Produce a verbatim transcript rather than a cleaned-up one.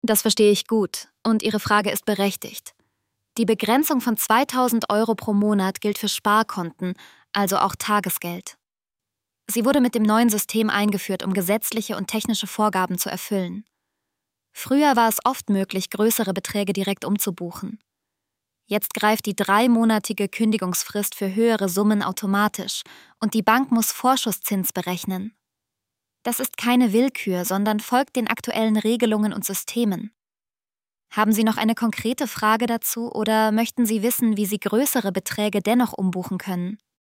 Das verstehe ich gut und Ihre Frage ist berechtigt. Die Begrenzung von zweitausend Euro pro Monat gilt für Sparkonten, also auch Tagesgeld. Sie wurde mit dem neuen System eingeführt, um gesetzliche und technische Vorgaben zu erfüllen. Früher war es oft möglich, größere Beträge direkt umzubuchen. Jetzt greift die dreimonatige Kündigungsfrist für höhere Summen automatisch und die Bank muss Vorschusszins berechnen. Das ist keine Willkür, sondern folgt den aktuellen Regelungen und Systemen. Haben Sie noch eine konkrete Frage dazu oder möchten Sie wissen, wie Sie größere Beträge dennoch umbuchen können?